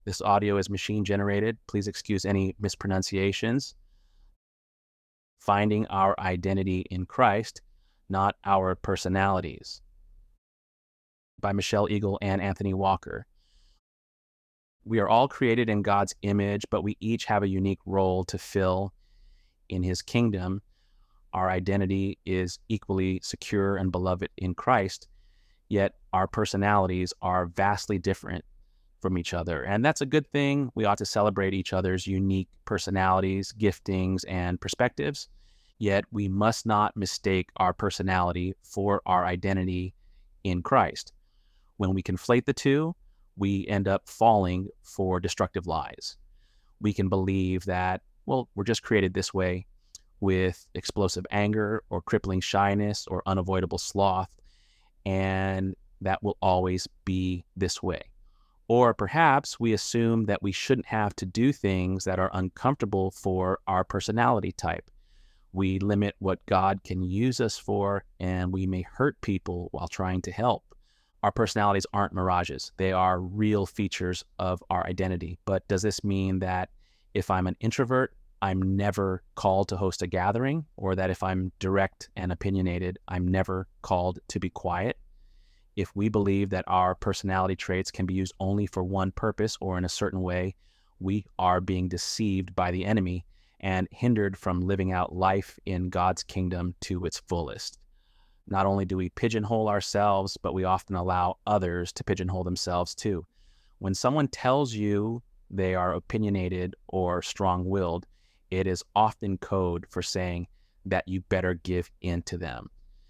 This audio is machine generated. Please excuse any mispronunciations. Finding Our Identity in Christ, Not Our Personalities, by Michelle Eagle and Anthony Walker. We are all created in God's image, but we each have a unique role to fill in his kingdom. Our identity is equally secure and beloved in Christ, yet our personalities are vastly different from each other. And that's a good thing. We ought to celebrate each other's unique personalities, giftings, and perspectives. Yet we must not mistake our personality for our identity in Christ. When we conflate the two, we end up falling for destructive lies. We can believe that, well, we're just created this way, with explosive anger or crippling shyness or unavoidable sloth, and that will always be this way. Or perhaps we assume that we shouldn't have to do things that are uncomfortable for our personality type. We limit what God can use us for, and we may hurt people while trying to help. Our personalities aren't mirages. They are real features of our identity. But does this mean that if I'm an introvert, I'm never called to host a gathering, or that if I'm direct and opinionated, I'm never called to be quiet? If we believe that our personality traits can be used only for one purpose or in a certain way, we are being deceived by the enemy and hindered from living out life in God's kingdom to its fullest. Not only do we pigeonhole ourselves, but we often allow others to pigeonhole themselves too. When someone tells you they are opinionated or strong-willed, it is often code for saying that you better give in to them.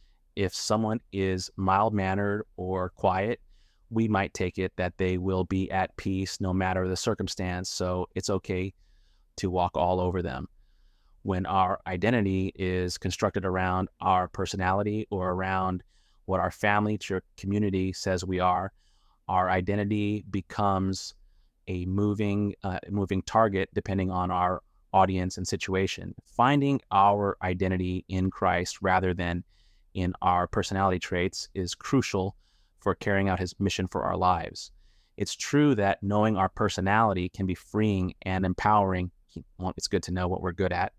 If someone is mild-mannered or quiet, we might take it that they will be at peace no matter the circumstance, so it's okay to walk all over them. When our identity is constructed around our personality or around what our family, church, community says we are, our identity becomes a moving target depending on our audience and situation. Finding our identity in Christ rather than in our personality traits is crucial for carrying out his mission for our lives. It's true that knowing our personality can be freeing and empowering. Well, it's good to know what we're good at,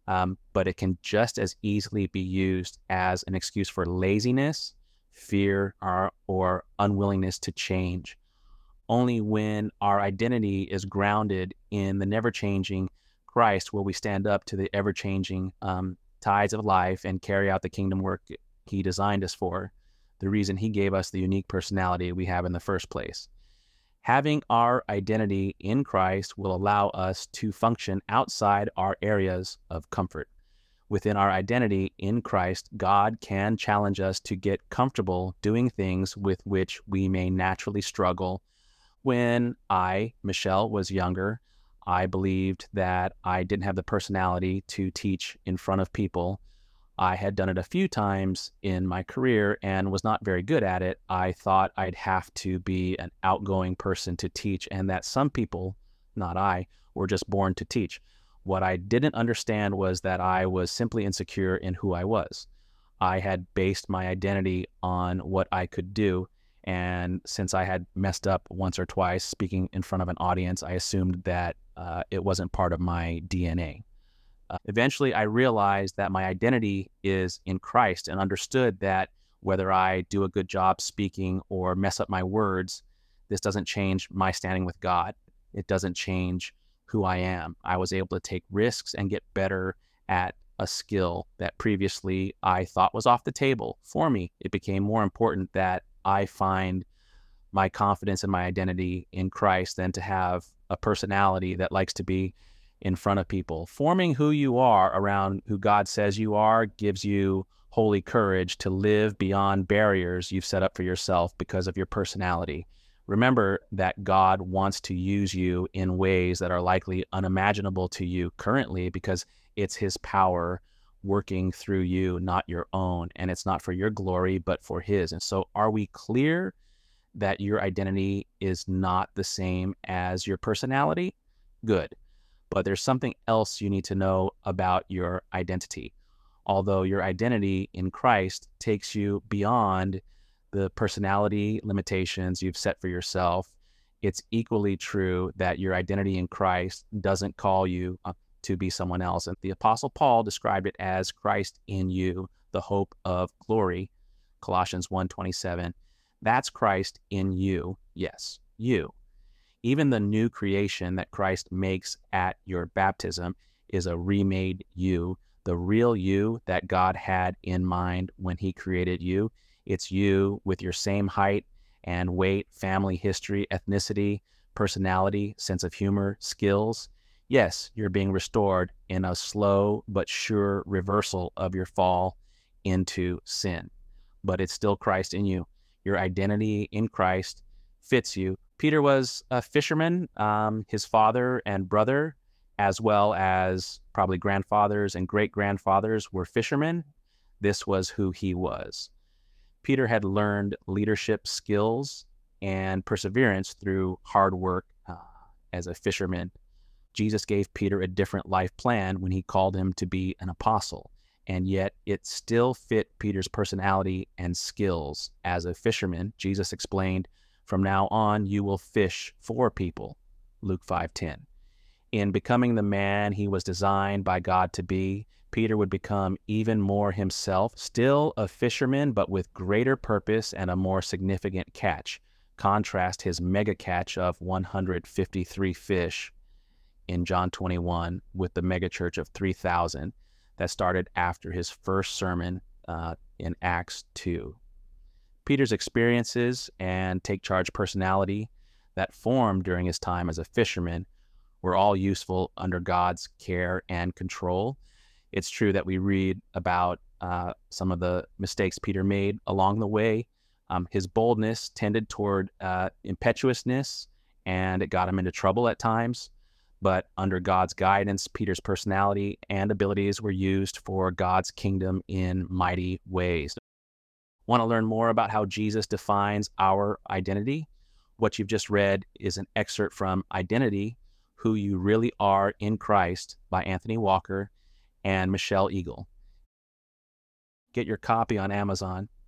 but it can just as easily be used as an excuse for laziness, fear, or unwillingness to change. Only when our identity is grounded in the never-changing Christ will we stand up to the ever-changing tides of life and carry out the kingdom work he designed us for, the reason he gave us the unique personality we have in the first place. Having our identity in Christ will allow us to function outside our areas of comfort. Within our identity in Christ, God can challenge us to get comfortable doing things with which we may naturally struggle. When I, Michelle, was younger, I believed that I didn't have the personality to teach in front of people. I had done it a few times in my career and was not very good at it. I thought I'd have to be an outgoing person to teach, and that some people, not I, were just born to teach. What I didn't understand was that I was simply insecure in who I was. I had based my identity on what I could do, and since I had messed up once or twice speaking in front of an audience, I assumed that it wasn't part of my DNA. Eventually, I realized that my identity is in Christ and understood that whether I do a good job speaking or mess up my words, this doesn't change my standing with God. It doesn't change who I am. I was able to take risks and get better at a skill that previously I thought was off the table. For me, it became more important that I find my confidence and my identity in Christ than to have a personality that likes to be in front of people. Forming who you are around who God says you are gives you holy courage to live beyond barriers you've set up for yourself because of your personality. Remember that God wants to use you in ways that are likely unimaginable to you currently because it's his power working through you, not your own. And it's not for your glory, but for his. And so are we clear that your identity is not the same as your personality? Good. But there's something else you need to know about your identity. Although your identity in Christ takes you beyond the personality limitations you've set for yourself, it's equally true that your identity in Christ doesn't call you to be someone else. And the Apostle Paul described it as Christ in you, the hope of glory, Colossians 1:27. That's Christ in you. Yes, you. Even the new creation that Christ makes at your baptism is a remade you, the real you that God had in mind when he created you. It's you with your same height and weight, family history, ethnicity, personality, sense of humor, skills. Yes, you're being restored in a slow but sure reversal of your fall into sin. But it's still Christ in you. Your identity in Christ fits you. Peter was a fisherman. His father and brother, as well as probably grandfathers and great-grandfathers, were fishermen. This was who he was. Peter had learned leadership skills and perseverance through hard work as a fisherman. Jesus gave Peter a different life plan when he called him to be an apostle, and yet it still fit Peter's personality and skills as a fisherman. Jesus explained, "From now on, you will fish for people," Luke 5:10. In becoming the man he was designed by God to be, Peter would become even more himself, still a fisherman, but with greater purpose and a more significant catch. Contrast his mega catch of 153 fish in John 21 with the mega church of 3,000 that started after his first sermon in Acts 2. Peter's experiences and take charge personality that formed during his time as a fisherman were all useful under God's care and control. It's true that we read about some of the mistakes Peter made along the way. His boldness tended toward impetuousness, and it got him into trouble at times. But under God's guidance, Peter's personality and abilities were used for God's kingdom in mighty ways. Want to learn more about how Jesus defines our identity? What you've just read is an excerpt from Identity, Who You Really Are in Christ by Anthony Walker and Michelle Eagle. Get your copy on Amazon.